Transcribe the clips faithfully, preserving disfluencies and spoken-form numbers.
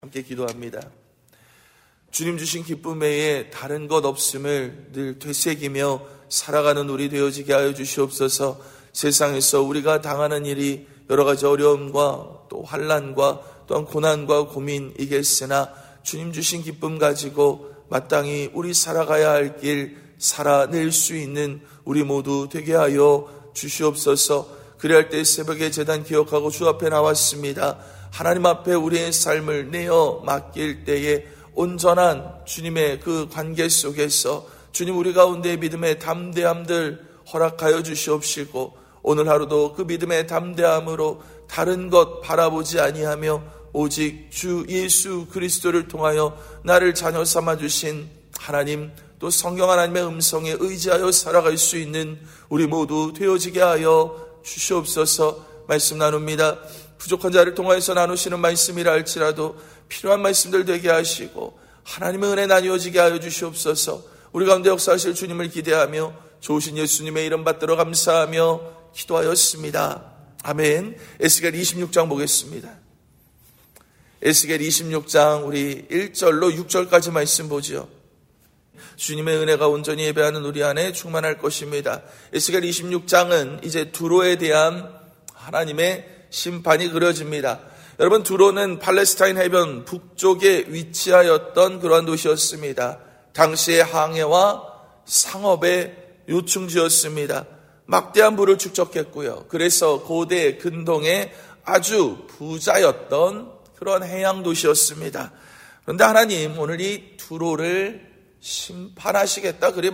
함께 기도합니다. 주님 주신 기쁨 외에 다른 것 없음을 늘 되새기며 살아가는 우리 되어지게 하여 주시옵소서. 세상에서 우리가 당하는 일이 여러 가지 어려움과 또 환난과 또한 고난과 고민이겠으나 주님 주신 기쁨 가지고 마땅히 우리 살아가야 할 길 살아낼 수 있는 우리 모두 되게 하여 주시옵소서. 그리할 때 새벽에 제단 기억하고 주 앞에 나왔습니다. 하나님 앞에 우리의 삶을 내어 맡길 때에 온전한 주님의 그 관계 속에서 주님 우리 가운데 믿음의 담대함들 허락하여 주시옵시고, 오늘 하루도 그 믿음의 담대함으로 다른 것 바라보지 아니하며 오직 주 예수 그리스도를 통하여 나를 자녀 삼아 주신 하나님, 또 성경 하나님의 음성에 의지하여 살아갈 수 있는 우리 모두 되어지게 하여 주시옵소서. 말씀 나눕니다. 부족한 자를 통하여서 나누시는 말씀이라 할지라도 필요한 말씀들 되게 하시고 하나님의 은혜 나뉘어지게 하여 주시옵소서. 우리 가운데 역사하실 주님을 기대하며 좋으신 예수님의 이름 받들어 감사하며 기도하였습니다. 아멘. 에스겔 이십육 장 보겠습니다. 에스겔 이십육 장 우리 일 절로 육 절까지 말씀 보지요. 주님의 은혜가 온전히 예배하는 우리 안에 충만할 것입니다. 에스겔 이십육 장은 이제 두로에 대한 하나님의 심판이 그려집니다. 여러분, 두로는 팔레스타인 해변 북쪽에 위치하였던 그러한 도시였습니다. 당시의 항해와 상업의 요충지였습니다. 막대한 부를 축적했고요. 그래서 고대 근동의 아주 부자였던 그런 해양 도시였습니다. 그런데 하나님 오늘 이 두로를 심판하시겠다 그리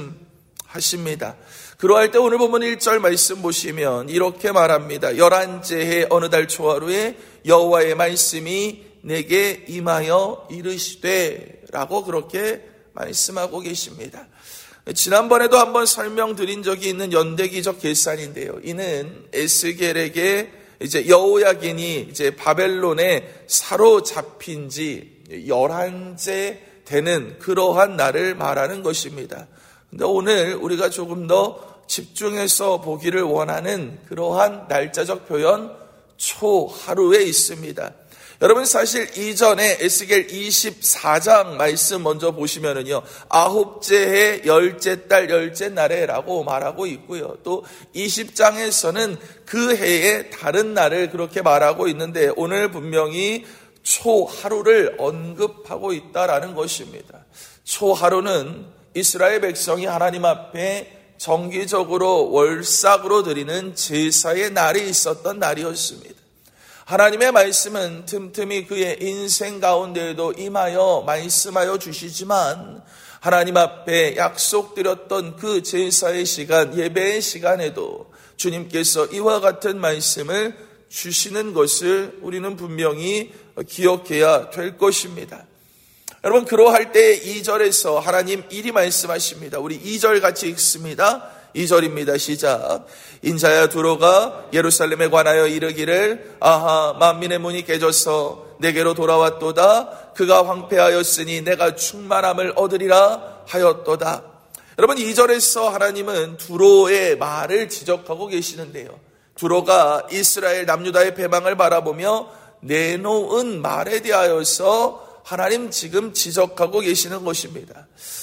말씀하십니다. 그러할 때 오늘 보면 일 절 말씀 보시면 이렇게 말합니다. 열한째의 어느 달 초하루에 여호와의 말씀이 내게 임하여 이르시되 라고 그렇게 말씀하고 계십니다. 지난번에도 한번 설명드린 적이 있는 연대기적 계산인데요. 이는 에스겔에게 이제 여호야긴이 이제 바벨론에 사로잡힌 지 열한째 되는 그러한 날을 말하는 것입니다. 근데 오늘 우리가 조금 더 집중해서 보기를 원하는 그러한 날짜적 표현 초하루에 있습니다. 여러분, 사실 이전에 에스겔 이십사 장 말씀 먼저 보시면은요, 아홉째 해 열째 달 열째 날에라고 말하고 있고요. 또 이십 장에서는 그 해의 다른 날을 그렇게 말하고 있는데 오늘 분명히 초하루를 언급하고 있다라는 것입니다. 초하루는 이스라엘 백성이 하나님 앞에 정기적으로 월삭으로 드리는 제사의 날이 있었던 날이었습니다. 하나님의 말씀은 틈틈이 그의 인생 가운데에도 임하여 말씀하여 주시지만 하나님 앞에 약속드렸던 그 제사의 시간, 예배의 시간에도 주님께서 이와 같은 말씀을 주시는 것을 우리는 분명히 기억해야 될 것입니다. 여러분, 그러할 때 이 절에서 하나님 이리 말씀하십니다. 우리 이 절 같이 읽습니다. 이 절입니다. 시작. 인자야 두로가 예루살렘에 관하여 이르기를 아하 만민의 문이 깨져서 내게로 돌아왔도다. 그가 황폐하였으니 내가 충만함을 얻으리라 하였도다. 여러분, 이 절에서 하나님은 두로의 말을 지적하고 계시는데요. 두로가 이스라엘 남유다의 패망을 바라보며 내놓은 말에 대하여서 하나님 지금 지적하고 계시는 것입니다.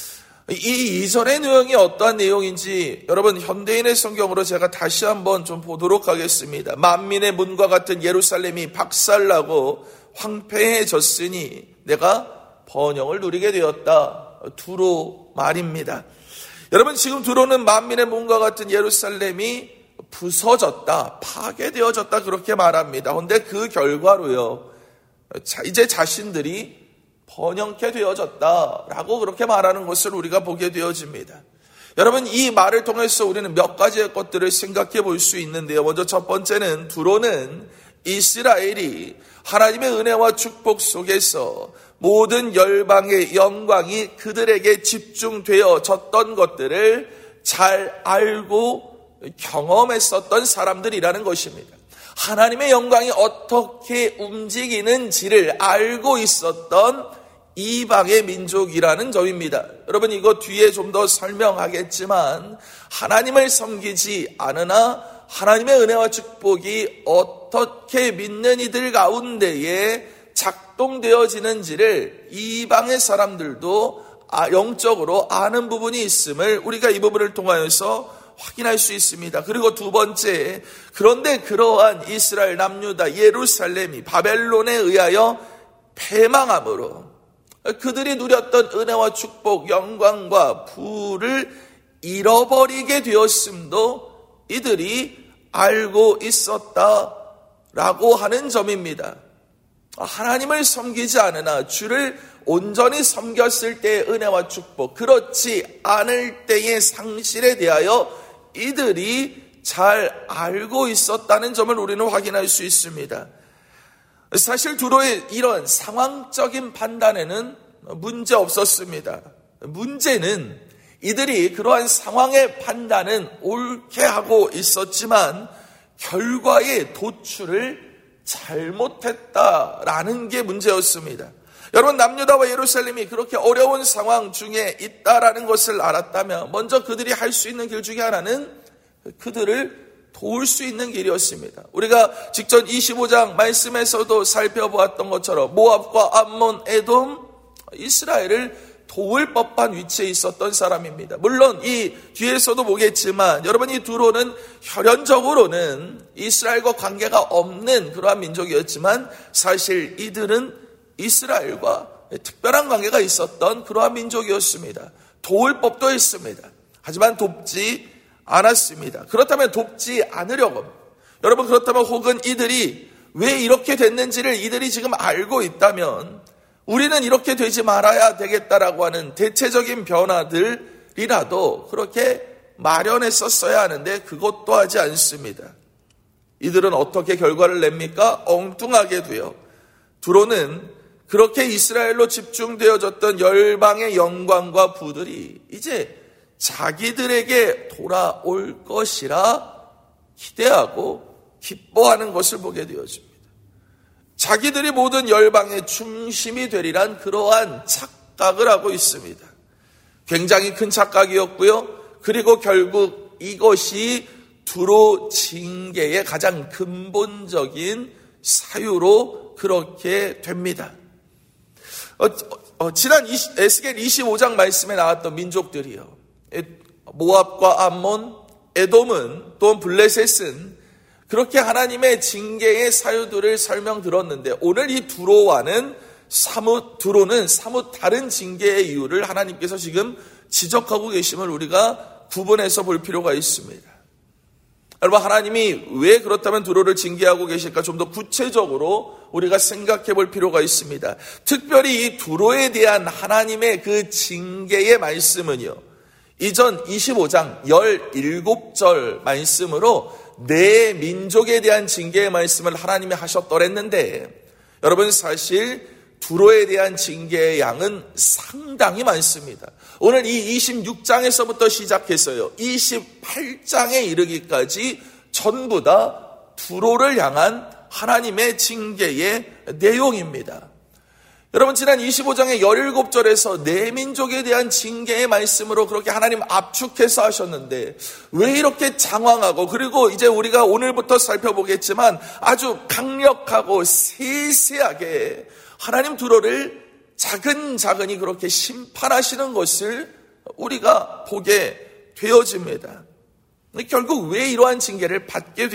이 이전의 내용이 어떠한 내용인지 여러분 현대인의 성경으로 제가 다시 한번 좀 보도록 하겠습니다. 만민의 문과 같은 예루살렘이 박살나고 황폐해졌으니 내가 번영을 누리게 되었다. 두로 말입니다. 여러분, 지금 두로는 만민의 문과 같은 예루살렘이 부서졌다, 파괴되어졌다 그렇게 말합니다. 그런데 그 결과로요, 이제 자신들이 번영케 되어졌다라고 그렇게 말하는 것을 우리가 보게 되어집니다. 여러분, 이 말을 통해서 우리는 몇 가지의 것들을 생각해 볼 수 있는데요. 먼저 첫 번째는 두로는 이스라엘이 하나님의 은혜와 축복 속에서 모든 열방의 영광이 그들에게 집중되어졌던 것들을 잘 알고 경험했었던 사람들이라는 것입니다. 하나님의 영광이 어떻게 움직이는지를 알고 있었던 이방의 민족이라는 점입니다. 여러분, 이거 뒤에 좀 더 설명하겠지만 하나님을 섬기지 않으나 하나님의 은혜와 축복이 어떻게 믿는 이들 가운데에 작동되어지는지를 이방의 사람들도 영적으로 아는 부분이 있음을 우리가 이 부분을 통하여서 확인할 수 있습니다. 그리고 두 번째, 그런데 그러한 이스라엘 남유다 예루살렘이 바벨론에 의하여 패망함으로 그들이 누렸던 은혜와 축복, 영광과 부를 잃어버리게 되었음도 이들이 알고 있었다라고 하는 점입니다. 하나님을 섬기지 않으나 주를 온전히 섬겼을 때의 은혜와 축복, 그렇지 않을 때의 상실에 대하여 이들이 잘 알고 있었다는 점을 우리는 확인할 수 있습니다. 사실 두로의 이런 상황적인 판단에는 문제 없었습니다. 문제는 이들이 그러한 상황의 판단은 옳게 하고 있었지만 결과의 도출을 잘못했다라는 게 문제였습니다. 여러분, 남유다와 예루살렘이 그렇게 어려운 상황 중에 있다라는 것을 알았다면 먼저 그들이 할 수 있는 길 중에 하나는 그들을 도울 수 있는 길이었습니다. 우리가 직전 이십오 장 말씀에서도 살펴보았던 것처럼 모압과 암몬, 에돔, 이스라엘을 도울 법한 위치에 있었던 사람입니다. 물론 이 뒤에서도 보겠지만 여러분, 이 두로는 혈연적으로는 이스라엘과 관계가 없는 그러한 민족이었지만 사실 이들은 이스라엘과 특별한 관계가 있었던 그러한 민족이었습니다. 도울 법도 있습니다. 하지만 돕지 않았습니다. 그렇다면 돕지 않으려고, 여러분, 그렇다면 혹은 이들이 왜 이렇게 됐는지를 이들이 지금 알고 있다면 우리는 이렇게 되지 말아야 되겠다라고 하는 대체적인 변화들이라도 그렇게 마련했었어야 하는데 그것도 하지 않습니다. 이들은 어떻게 결과를 냅니까? 엉뚱하게 돼요. 두로는 그렇게 이스라엘로 집중되어졌던 열방의 영광과 부들이 이제 자기들에게 돌아올 것이라 기대하고 기뻐하는 것을 보게 되어집니다. 자기들이 모든 열방의 중심이 되리란 그러한 착각을 하고 있습니다. 굉장히 큰 착각이었고요. 그리고 결국 이것이 두로 징계의 가장 근본적인 사유로 그렇게 됩니다. 어, 어, 지난 에스겔 이십오 장 말씀에 나왔던 민족들이요, 모압과 암몬, 에돔은 또 블레셋은 그렇게 하나님의 징계의 사유들을 설명드렸는데 오늘 이 두로와는 사뭇 두로는 사뭇 다른 징계의 이유를 하나님께서 지금 지적하고 계심을 우리가 구분해서 볼 필요가 있습니다. 여러분, 하나님이 왜 그렇다면 두로를 징계하고 계실까 좀 더 구체적으로 우리가 생각해 볼 필요가 있습니다. 특별히 이 두로에 대한 하나님의 그 징계의 말씀은요, 이전 이십오 장 십칠 절 말씀으로 내 민족에 대한 징계의 말씀을 하나님이 하셨더랬는데 여러분, 사실 두로에 대한 징계의 양은 상당히 많습니다. 오늘 이 이십육 장에서부터 시작해서요 이십팔 장에 이르기까지 전부 다 두로를 향한 하나님의 징계의 내용입니다. 여러분, 지난 이십오 장의 십칠 절에서 내 민족에 대한 징계의 말씀으로 그렇게 하나님 압축해서 하셨는데 왜 이렇게 장황하고, 그리고 이제 우리가 오늘부터 살펴보겠지만 아주 강력하고 세세하게 하나님 두로를 자근자근히 그렇게 심판하시는 것을 우리가 보게 되어집니다. 결국 왜 이러한 징계를 받게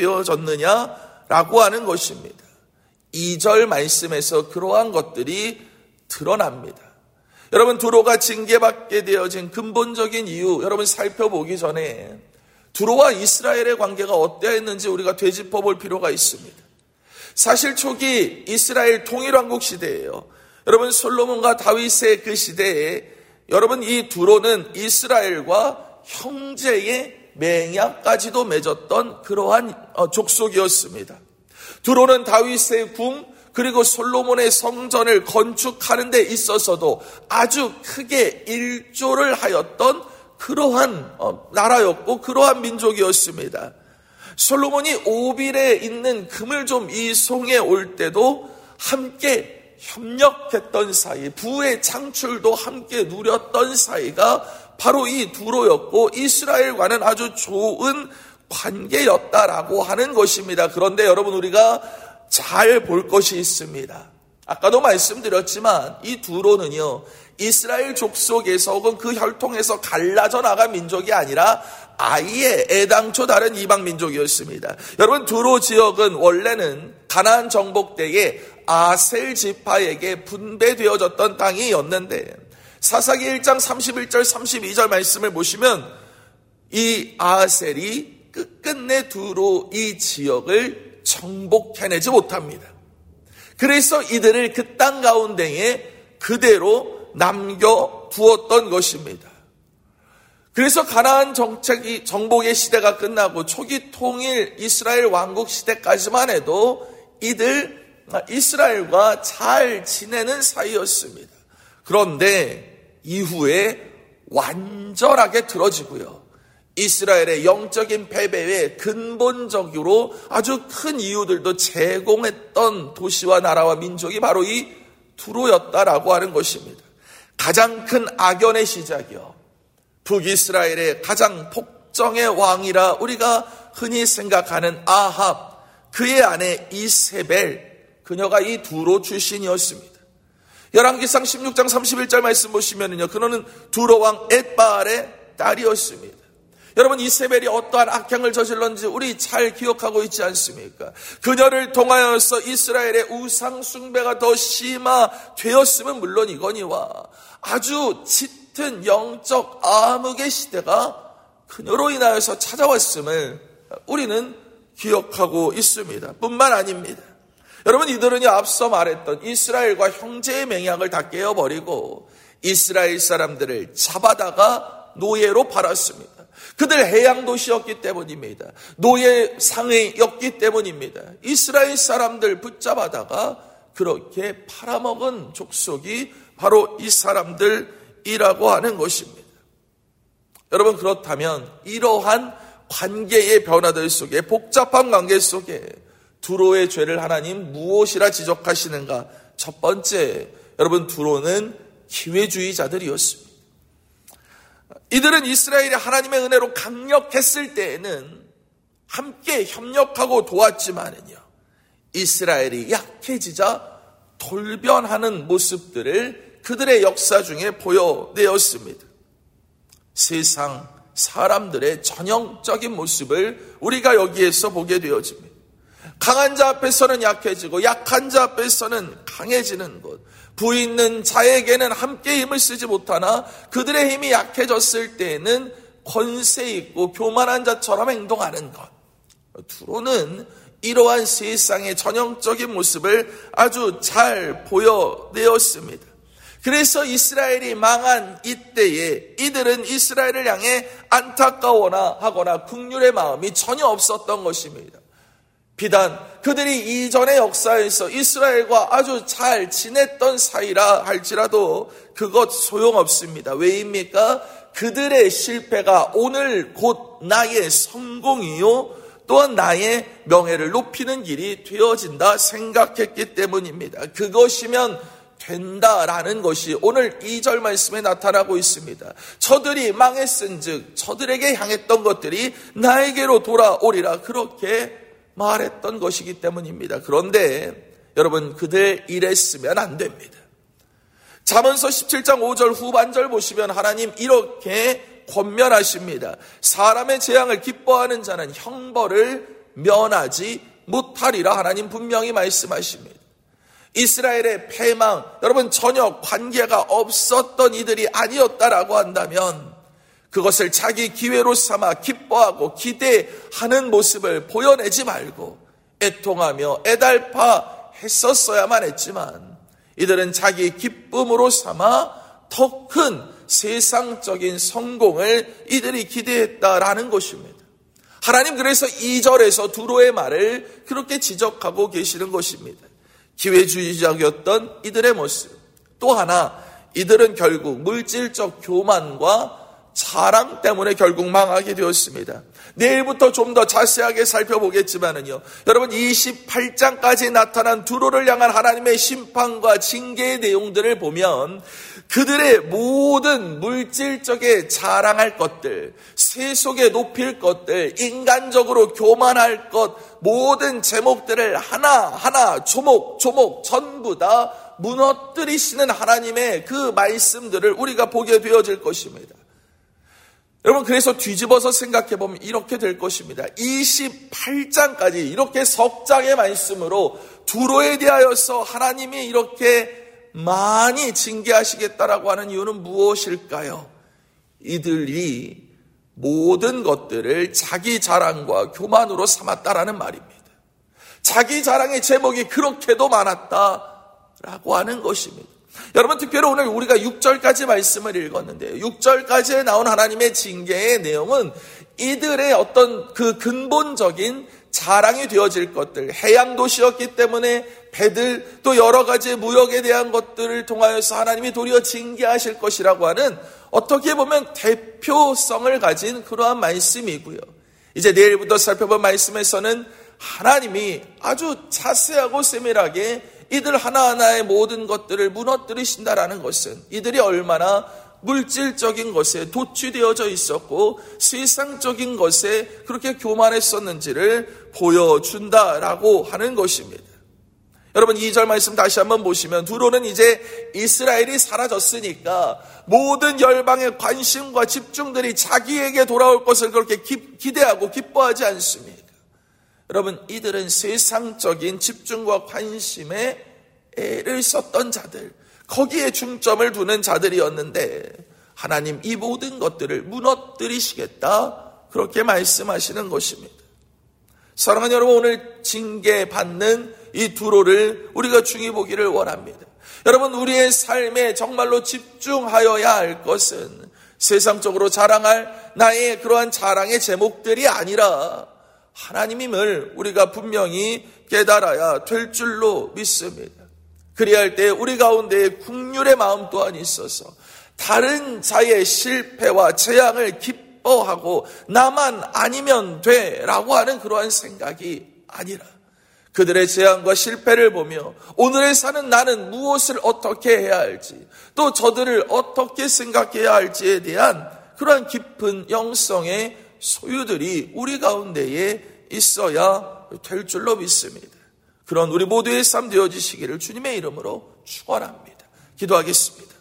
되어졌느냐라고 하는 것입니다. 이 절 말씀에서 그러한 것들이 드러납니다. 여러분, 두로가 징계받게 되어진 근본적인 이유, 여러분 살펴보기 전에 두로와 이스라엘의 관계가 어떠했는지 우리가 되짚어 볼 필요가 있습니다. 사실 초기 이스라엘 통일왕국 시대예요. 여러분, 솔로몬과 다윗의 그 시대에 여러분 이 두로는 이스라엘과 형제의 맹약까지도 맺었던 그러한 족속이었습니다. 두로는 다윗의 궁 그리고 솔로몬의 성전을 건축하는 데 있어서도 아주 크게 일조를 하였던 그러한 나라였고 그러한 민족이었습니다. 솔로몬이 오빌에 있는 금을 좀 이송해 올 때도 함께 협력했던 사이, 부의 창출도 함께 누렸던 사이가 바로 이 두로였고 이스라엘과는 아주 좋은 관계였다라고 하는 것입니다. 그런데 여러분, 우리가 잘 볼 것이 있습니다. 아까도 말씀드렸지만 이 두로는요, 이스라엘 족속에서 혹은 그 혈통에서 갈라져 나간 민족이 아니라 아예 애당초 다른 이방 민족이었습니다. 여러분, 두로 지역은 원래는 가나안 정복 때에 아셀 지파에게 분배되어졌던 땅이었는데, 사사기 일 장 삼십일 절 삼십이 절 말씀을 보시면 이 아셀이 끝끝내 두로 이 지역을 정복해내지 못합니다. 그래서 이들을 그 땅 가운데에 그대로 남겨두었던 것입니다. 그래서 가나안 정책이 정복의 시대가 끝나고 초기 통일 이스라엘 왕국 시대까지만 해도 이들 이스라엘과 잘 지내는 사이였습니다. 그런데 이후에 완전하게 틀어지고요, 이스라엘의 영적인 패배에 근본적으로 아주 큰 이유들도 제공했던 도시와 나라와 민족이 바로 이 두로였다라고 하는 것입니다. 가장 큰 악연의 시작이요, 북이스라엘의 가장 폭정의 왕이라 우리가 흔히 생각하는 아합, 그의 아내 이세벨, 그녀가 이 두로 출신이었습니다. 열왕기상 십육 장 삼십일 절 말씀 보시면요, 그녀는 두로 왕 엣바알의 딸이었습니다. 여러분, 이세벨이 어떠한 악행을 저질렀는지 우리 잘 기억하고 있지 않습니까? 그녀를 통하여서 이스라엘의 우상 숭배가 더 심화되었으면 물론이거니와 아주 짙은 영적 암흑의 시대가 그녀로 인하여서 찾아왔음을 우리는 기억하고 있습니다. 뿐만 아닙니다. 여러분, 이들은 앞서 말했던 이스라엘과 형제의 맹약을 다 깨어버리고 이스라엘 사람들을 잡아다가 노예로 팔았습니다. 그들 해양 도시였기 때문입니다. 노예 상회였기 때문입니다. 이스라엘 사람들 붙잡아다가 그렇게 팔아먹은 족속이 바로 이 사람들이라고 하는 것입니다. 여러분, 그렇다면 이러한 관계의 변화들 속에, 복잡한 관계 속에 두로의 죄를 하나님 무엇이라 지적하시는가? 첫 번째, 여러분, 두로는 기회주의자들이었습니다. 이들은 이스라엘이 하나님의 은혜로 강력했을 때에는 함께 협력하고 도왔지만은요, 이스라엘이 약해지자 돌변하는 모습들을 그들의 역사 중에 보여내었습니다. 세상 사람들의 전형적인 모습을 우리가 여기에서 보게 되어집니다. 강한 자 앞에서는 약해지고 약한 자 앞에서는 강해지는 것, 부위 있는 자에게는 함께 힘을 쓰지 못하나 그들의 힘이 약해졌을 때에는 권세 있고 교만한 자처럼 행동하는 것. 두로는 이러한 세상의 전형적인 모습을 아주 잘 보여내었습니다. 그래서 이스라엘이 망한 이때에 이들은 이스라엘을 향해 안타까워나 하거나 긍휼의 마음이 전혀 없었던 것입니다. 비단 그들이 이전의 역사에서 이스라엘과 아주 잘 지냈던 사이라 할지라도 그것 소용없습니다. 왜입니까? 그들의 실패가 오늘 곧 나의 성공이요 또한 나의 명예를 높이는 길이 되어진다 생각했기 때문입니다. 그것이면 된다라는 것이 오늘 이 절 말씀에 나타나고 있습니다. 저들이 망했은즉 저들에게 향했던 것들이 나에게로 돌아오리라, 그렇게 말했던 것이기 때문입니다. 그런데 여러분, 그들 이랬으면 안 됩니다. 잠언서 십칠 장 오 절 후반절 보시면 하나님 이렇게 권면하십니다. 사람의 재앙을 기뻐하는 자는 형벌을 면하지 못하리라. 하나님 분명히 말씀하십니다. 이스라엘의 패망, 여러분 전혀 관계가 없었던 이들이 아니었다라고 한다면 그것을 자기 기회로 삼아 기뻐하고 기대하는 모습을 보여내지 말고 애통하며 애달파 했었어야만 했지만 이들은 자기 기쁨으로 삼아 더 큰 세상적인 성공을 이들이 기대했다라는 것입니다. 하나님 그래서 이 절에서 두로의 말을 그렇게 지적하고 계시는 것입니다. 기회주의적이었던 이들의 모습, 또 하나 이들은 결국 물질적 교만과 자랑 때문에 결국 망하게 되었습니다. 내일부터 좀 더 자세하게 살펴보겠지만은요, 여러분 이십팔 장까지 나타난 두로를 향한 하나님의 심판과 징계의 내용들을 보면 그들의 모든 물질적에 자랑할 것들, 세속에 높일 것들, 인간적으로 교만할 것, 모든 제목들을 하나하나 조목조목 전부 다 무너뜨리시는 하나님의 그 말씀들을 우리가 보게 되어질 것입니다. 여러분, 그래서 뒤집어서 생각해보면 이렇게 될 것입니다. 이십팔 장까지 이렇게 석 장의 말씀으로 두로에 대하여서 하나님이 이렇게 많이 징계하시겠다라고 하는 이유는 무엇일까요? 이들이 모든 것들을 자기 자랑과 교만으로 삼았다라는 말입니다. 자기 자랑의 제목이 그렇게도 많았다라고 하는 것입니다. 여러분, 특별히 오늘 우리가 육 절까지 말씀을 읽었는데요, 육 절까지에 나온 하나님의 징계의 내용은 이들의 어떤 그 근본적인 자랑이 되어질 것들, 해양 도시였기 때문에 배들, 또 여러 가지 무역에 대한 것들을 통하여서 하나님이 도리어 징계하실 것이라고 하는 어떻게 보면 대표성을 가진 그러한 말씀이고요. 이제 내일부터 살펴볼 말씀에서는 하나님이 아주 자세하고 세밀하게 이들 하나하나의 모든 것들을 무너뜨리신다라는 것은 이들이 얼마나 물질적인 것에 도취되어져 있었고 세상적인 것에 그렇게 교만했었는지를 보여준다라고 하는 것입니다. 여러분, 이 절 말씀 다시 한번 보시면 두로는 이제 이스라엘이 사라졌으니까 모든 열방의 관심과 집중들이 자기에게 돌아올 것을 그렇게 기대하고 기뻐하지 않습니다. 여러분, 이들은 세상적인 집중과 관심에 애를 썼던 자들, 거기에 중점을 두는 자들이었는데 하나님 이 모든 것들을 무너뜨리시겠다, 그렇게 말씀하시는 것입니다. 사랑하는 여러분, 오늘 징계받는 이 두로를 우리가 중히 보기를 원합니다. 여러분, 우리의 삶에 정말로 집중하여야 할 것은 세상적으로 자랑할 나의 그러한 자랑의 제목들이 아니라 하나님임을 우리가 분명히 깨달아야 될 줄로 믿습니다. 그리할 때 우리 가운데에 긍휼의 마음 또한 있어서 다른 자의 실패와 재앙을 기뻐하고 나만 아니면 돼라고 하는 그러한 생각이 아니라 그들의 재앙과 실패를 보며 오늘에 사는 나는 무엇을 어떻게 해야 할지, 또 저들을 어떻게 생각해야 할지에 대한 그러한 깊은 영성의 소유들이 우리 가운데에 있어야 될 줄로 믿습니다. 그런 우리 모두의 삶 되어지시기를 주님의 이름으로 축원합니다. 기도하겠습니다.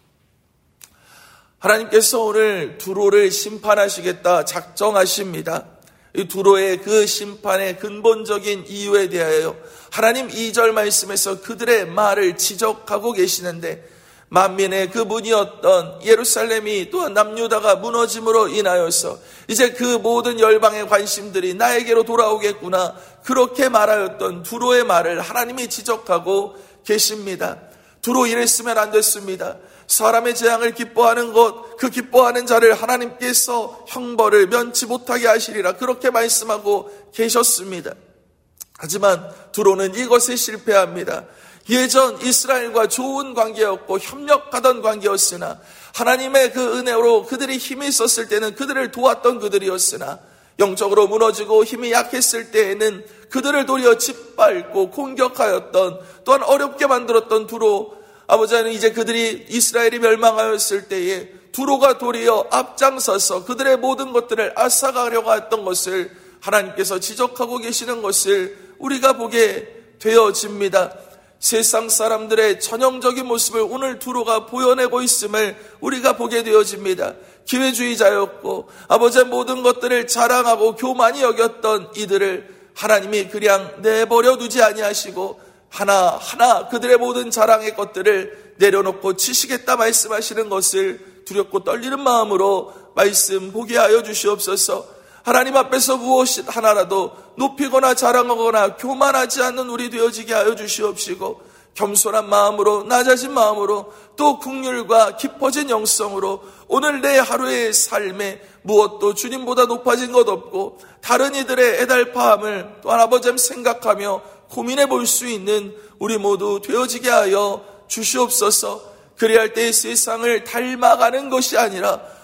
하나님께서 오늘 두로를 심판하시겠다 작정하십니다. 이 두로의 그 심판의 근본적인 이유에 대하여 하나님 이 절 말씀에서 그들의 말을 지적하고 계시는데, 만민의 그 문이었던 예루살렘이 또한 남유다가 무너짐으로 인하여서 이제 그 모든 열방의 관심들이 나에게로 돌아오겠구나, 그렇게 말하였던 두로의 말을 하나님이 지적하고 계십니다. 두로 이랬으면 안 됐습니다. 사람의 재앙을 기뻐하는 것, 그 기뻐하는 자를 하나님께서 형벌을 면치 못하게 하시리라, 그렇게 말씀하고 계셨습니다. 하지만 두로는 이것에 실패합니다. 예전 이스라엘과 좋은 관계였고 협력하던 관계였으나, 하나님의 그 은혜로 그들이 힘이 있었을 때는 그들을 도왔던 그들이었으나, 영적으로 무너지고 힘이 약했을 때에는 그들을 도리어 짓밟고 공격하였던, 또한 어렵게 만들었던 두로, 아버지는 이제 그들이 이스라엘이 멸망하였을 때에 두로가 도리어 앞장서서 그들의 모든 것들을 앗아가려고 했던 것을 하나님께서 지적하고 계시는 것을 우리가 보게 되어집니다. 세상 사람들의 전형적인 모습을 오늘 두로가 보여내고 있음을 우리가 보게 되어집니다. 기회주의자였고 아버지의 모든 것들을 자랑하고 교만히 여겼던 이들을 하나님이 그냥 내버려 두지 아니하시고 하나하나 그들의 모든 자랑의 것들을 내려놓고 치시겠다 말씀하시는 것을 두렵고 떨리는 마음으로 말씀 보게 하여 주시옵소서. 하나님 앞에서 무엇 하나라도 높이거나 자랑하거나 교만하지 않는 우리 되어지게 하여 주시옵시고, 겸손한 마음으로, 낮아진 마음으로, 또 긍휼과 깊어진 영성으로 오늘 내 하루의 삶에 무엇도 주님보다 높아진 것 없고 다른 이들의 애달파함을 또한 아버지 생각하며 고민해 볼 수 있는 우리 모두 되어지게 하여 주시옵소서. 그리할 때 세상을 닮아가는 것이 아니라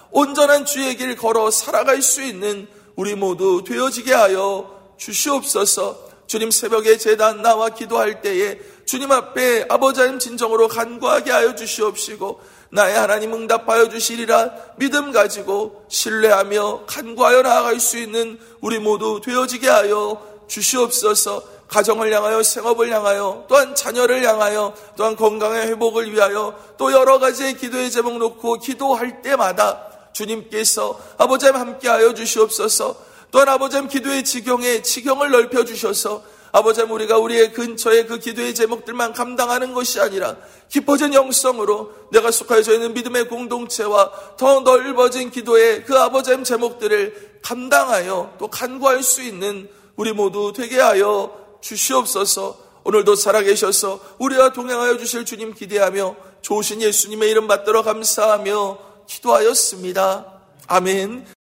온전한 주의 길 걸어 살아갈 수 있는 우리 모두 되어지게 하여 주시옵소서. 주님, 새벽에 제단 나와 기도할 때에 주님 앞에 아버지 하나님 진정으로 간구하게 하여 주시옵시고, 나의 하나님 응답하여 주시리라 믿음 가지고 신뢰하며 간구하여 나아갈 수 있는 우리 모두 되어지게 하여 주시옵소서. 가정을 향하여, 생업을 향하여, 또한 자녀를 향하여, 또한 건강의 회복을 위하여, 또 여러 가지의 기도의 제목 놓고 기도할 때마다 주님께서 아버지 하나님 함께하여 주시옵소서. 또한 아버지 하나님 기도의 지경에 지경을 넓혀 주셔서 아버지 하나님 우리가 우리의 근처에 그 기도의 제목들만 감당하는 것이 아니라 깊어진 영성으로 내가 속하여져 있는 믿음의 공동체와 더 넓어진 기도의 그 아버지 하나님 제목들을 감당하여 또 간구할 수 있는 우리 모두 되게 하여 주시옵소서. 오늘도 살아계셔서 우리와 동행하여 주실 주님 기대하며 좋으신 예수님의 이름 받들어 감사하며 기도하였습니다. 아멘.